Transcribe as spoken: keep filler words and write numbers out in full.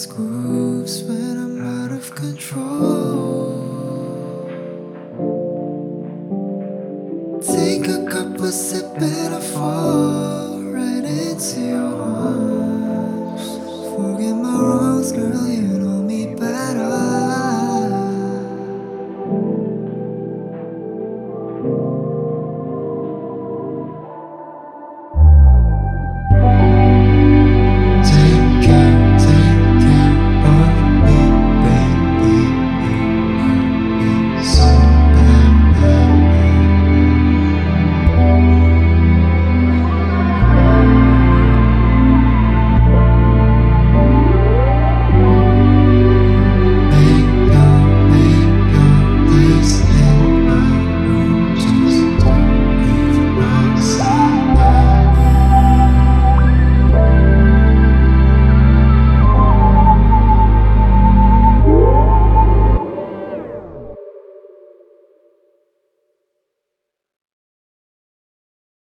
these grooves when I'm out of control. Take a couple sip and I fall right into your arms. Forget my wrongs, girl.